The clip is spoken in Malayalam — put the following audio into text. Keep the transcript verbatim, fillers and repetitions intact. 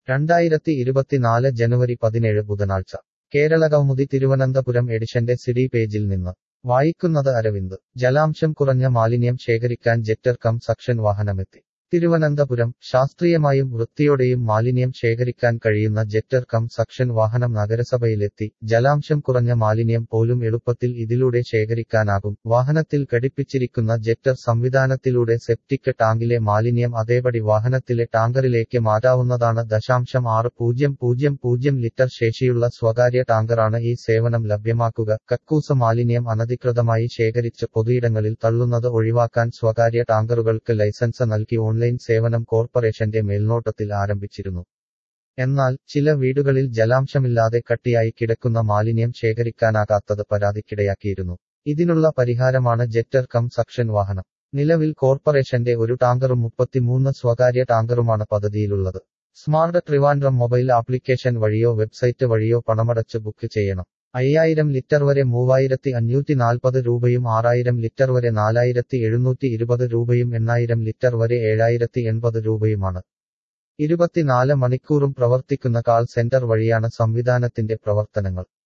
രണ്ടായിരത്തി ഇരുപത്തിനാല് ജനുവരി പതിനേഴ് ബുധനാഴ്ച കേരളകൗമുദി തിരുവനന്തപുരം എഡിഷന്റെ സിഡി പേജിൽ നിന്ന് വായിക്കുന്നത് അരവിന്ദ്. ജലാംശം കുറഞ്ഞ മാലിന്യം ശേഖരിക്കാൻ ജെറ്റർ കം സക്ഷൻ വാഹനമെത്തി. തിരുവനന്തപുരം ശാസ്ത്രീയമായും വൃത്തിയോടെയും മാലിന്യം ശേഖരിക്കാൻ കഴിയുന്ന ജെറ്റർ കം സക്ഷൻ വാഹനം നഗരസഭയിലെത്തി. ജലാംശം കുറഞ്ഞ മാലിന്യം പോലും എളുപ്പത്തിൽ ഇതിലൂടെ ശേഖരിക്കാനാകും. വാഹനത്തിൽ ഘടിപ്പിച്ചിരിക്കുന്ന ജെറ്റർ സംവിധാനത്തിലൂടെ സെപ്റ്റിക് ടാങ്കിലെ മാലിന്യം അതേപടി വാഹനത്തിലെ ടാങ്കറിലേക്ക് മാറ്റാവുന്നതാണ്. ദശാംശം ആറ് പൂജ്യം പൂജ്യം പൂജ്യം ലിറ്റർ ശേഷിയുള്ള സ്വകാര്യ ടാങ്കറാണ് ഈ സേവനം ലഭ്യമാക്കുക. കക്കൂസ് മാലിന്യം അനധികൃതമായി ശേഖരിച്ച് പൊതുയിടങ്ങളിൽ തള്ളുന്നത് ഒഴിവാക്കാൻ സ്വകാര്യ ടാങ്കറുകൾക്ക് ലൈസൻസ് നൽകി ഓൺലൈൻ സേവനം കോർപ്പറേഷന്റെ മേൽനോട്ടത്തിൽ ആരംഭിച്ചിരുന്നു. എന്നാൽ ചില വീടുകളിൽ ജലാംശമില്ലാതെ കട്ടിയായി കിടക്കുന്ന മാലിന്യം ശേഖരിക്കാനാകാത്തത് പരാതിക്കിടയാക്കിയിരുന്നു. ഇതിനുള്ള പരിഹാരമാണ് ജെറ്റർ കം സക്ഷൻ വാഹനം. നിലവിൽ കോർപ്പറേഷന്റെ ഒരു ടാങ്കറും മുപ്പത്തിമൂന്ന് സ്വകാര്യ ടാങ്കറുമാണ് പദ്ധതിയിലുള്ളത്. സ്മാർട്ട് ട്രിവാൻഡ്രം മൊബൈൽ ആപ്ലിക്കേഷൻ വഴിയോ വെബ്സൈറ്റ് വഴിയോ പണമടച്ച് ബുക്ക് ചെയ്യണം. അയ്യായിരം ലിറ്റർ വരെ മൂവായിരത്തി അഞ്ഞൂറ്റി നാൽപ്പത് രൂപയും ആറായിരം ലിറ്റർ വരെ നാലായിരത്തി എഴുന്നൂറ്റി ഇരുപത് രൂപയും എണ്ണായിരം ലിറ്റർ വരെ ഏഴായിരത്തി എൺപത് രൂപയുമാണ്. ഇരുപത്തിനാല് മണിക്കൂറും പ്രവർത്തിക്കുന്ന കാൾ സെന്റർ വഴിയാണ് സംവിധാനത്തിന്റെ പ്രവർത്തനങ്ങൾ.